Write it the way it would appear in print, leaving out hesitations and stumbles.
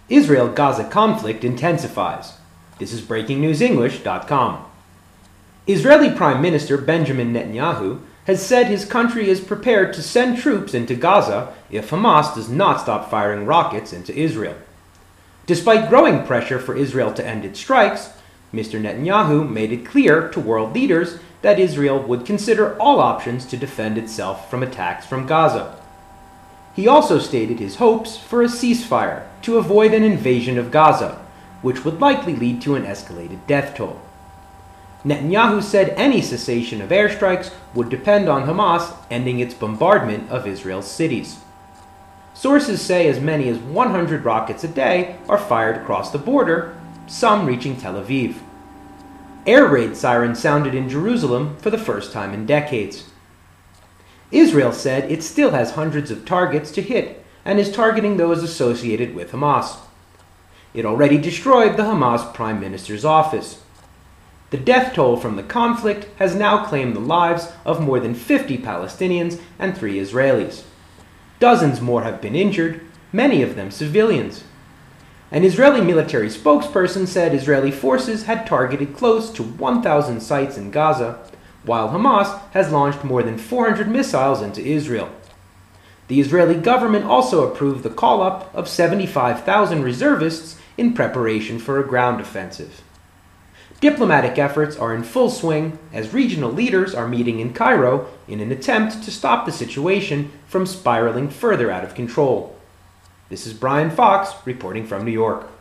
Israel-Gaza conflict intensifies. This is BreakingNewsEnglish.com. Israeli Prime Minister Benjamin Netanyahu has said his country is prepared to send troops into Gaza if Hamas does not stop firing rockets into Israel. Despite growing pressure for Israel to end its strikes, Mr. Netanyahu made it clear to world leaders that Israel would consider all options to defend itself from attacks from Gaza. He also stated his hopes for a ceasefire to avoid an invasion of Gaza, which would likely lead to an escalated death toll. Netanyahu said any cessation of airstrikes would depend on Hamas ending its bombardment of Israel's cities. Sources say as many as 100 rockets a day are fired across the border, some reaching Tel Aviv. Air raid sirens sounded in Jerusalem for the first time in decades. Israel said it still has hundreds of targets to hit and is targeting those associated with Hamas. It already destroyed the Hamas Prime Minister's office. The death toll from the conflict has now claimed the lives of more than 50 Palestinians and 3 Israelis. Dozens more have been injured, many of them civilians. An Israeli military spokesperson said Israeli forces had targeted close to 1,000 sites in Gaza, while Hamas has launched more than 400 missiles into Israel. The Israeli government also approved the call-up of 75,000 reservists in preparation for a ground offensive. Diplomatic efforts are in full swing as regional leaders are meeting in Cairo in an attempt to stop the situation from spiraling further out of control. This is Brian Fox reporting from New York.